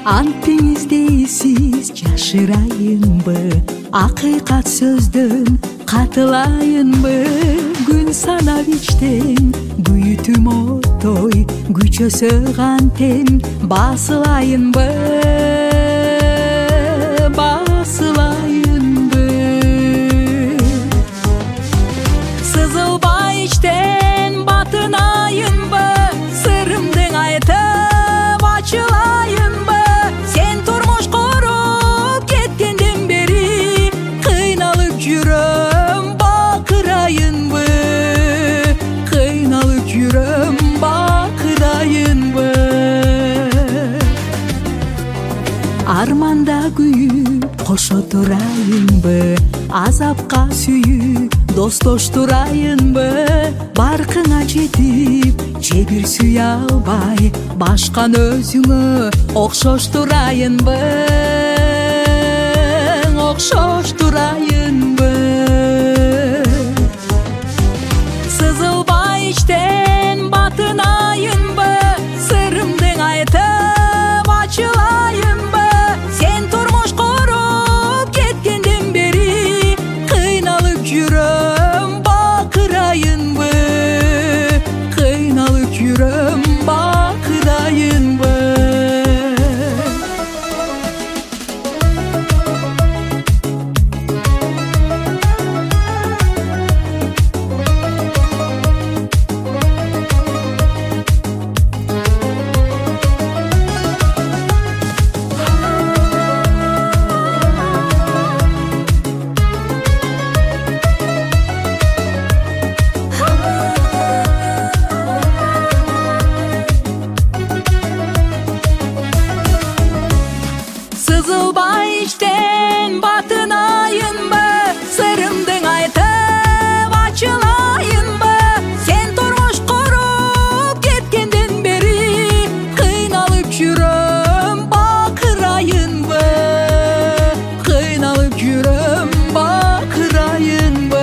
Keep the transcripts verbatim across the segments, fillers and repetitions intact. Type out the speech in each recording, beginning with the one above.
Антыңыздейсіз жашырайынбы, ақиқат сөздөн қатылайынбы, күн санап иштен күйүтүм отой, күчөсө кантем басылайынбы, басылайынбы. Сызылбай иштен батынайынбы, сырымдың айтып ачылайынбы, сен турмуш куруп кеткенден бери кыйналып жүрөм, бакырайынбы, кыйналып жүрөм, бакырайынбы. Арманда күйүп кошо турайынбы, азапка сүйүп достоштурайынбы, баркыңа жетип же бир сүйө албай башкан өзүңө окшоштурайынбы, окшоштурайынбы. Сызылбай иштен батынайынбы, сырымдың айтып ачылайынбы, сен турмуш куруп кеткенден бери кыйналып жүрөм, бакырайынбы, кыйналып жүрөм, бакырайынбы. Сызылбай иштен батынайынбы, сырымдың айтып ачылайынбы, сен турмуш куруп кеткенден бери кыйналып жүрөм, бакырайынбы, кыйналып жүрөм, бакырайынбы.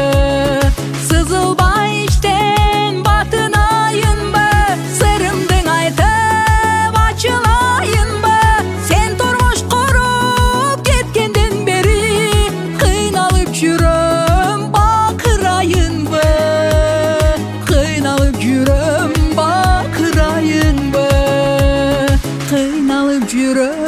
Сызылбай иштен батынайынбы, сырымдың айтып ачылайынбы, сен турмуш куруп кеткенден бери кыйналып жүрөм, бакырайынбы, кыйналып жүрөм, бакырайынбы, кыйналып жүрөм.